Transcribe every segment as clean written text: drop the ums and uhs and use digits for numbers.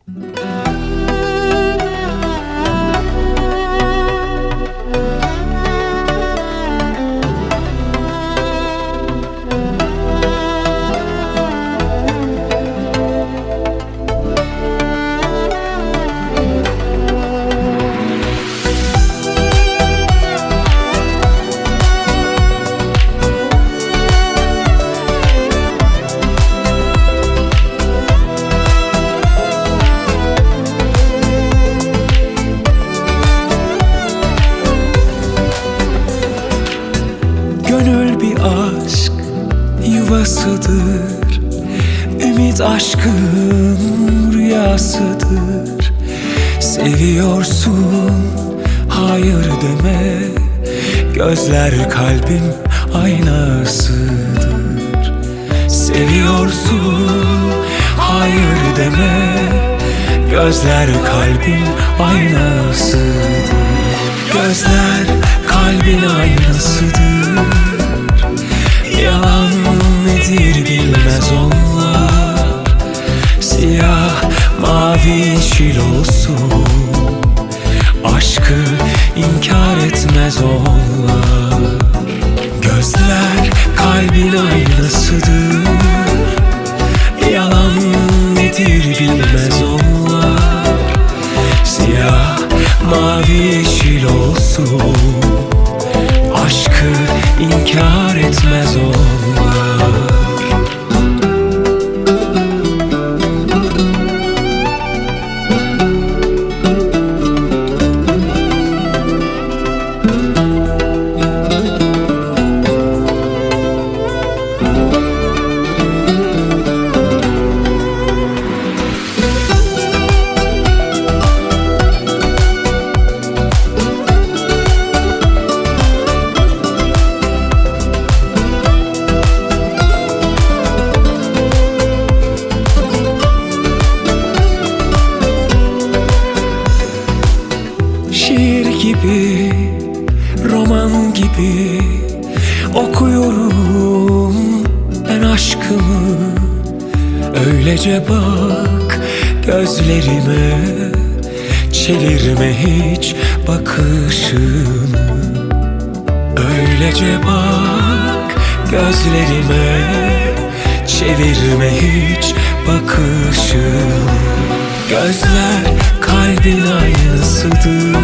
Gönül bir aşk yuvasıdır, ümit aşkın rüyasıdır. Seviyorsun, hayır deme, gözler kalbin aynasıdır. Seviyorsun, hayır deme, gözler kalbin aynasıdır. Gözler kalbin aynasıdır, yalan nedir bilmez onlar. Siyah mavi yeşil olsun, aşkı inkar etmez onlar. Gözler kalbin aynasıdır, yalan nedir bilmez onlar. Siyah mavi yeşil olsun, aşkı inkar etmez onlar. Şiir gibi, roman gibi okuyorum ben aşkımı. Öylece bak gözlerime, çevirme hiç bakışını. Öylece bak gözlerime, çevirme hiç bakışını. Gözler kalbin aynasıdır,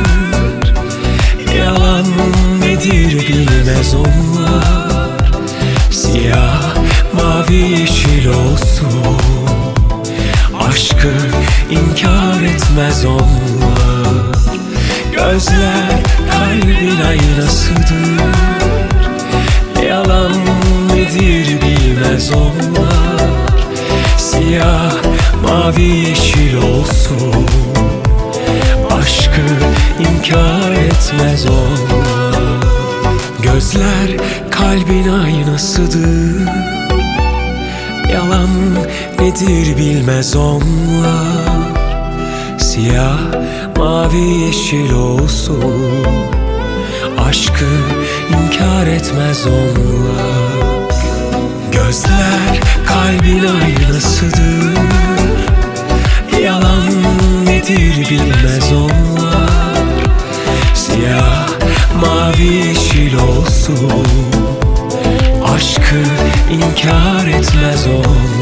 yalan nedir bilmez onlar. Siyah mavi yeşil olsun, aşkı inkar etmez onlar. Gözler kalbin aynasıdır, yalan nedir bilmez onlar. Siyah mavi yeşil olsun, aşkı inkar etmez onlar. Gözler kalbin aynasıdır, yalan nedir bilmez onlar. Siyah mavi yeşil olsun, aşkı inkar etmez onlar. Gözler kalbin aynasıdır, yalan nedir bilmez onlar. Siyah mavi yeşil olsun, aşkı inkar etmez onlar.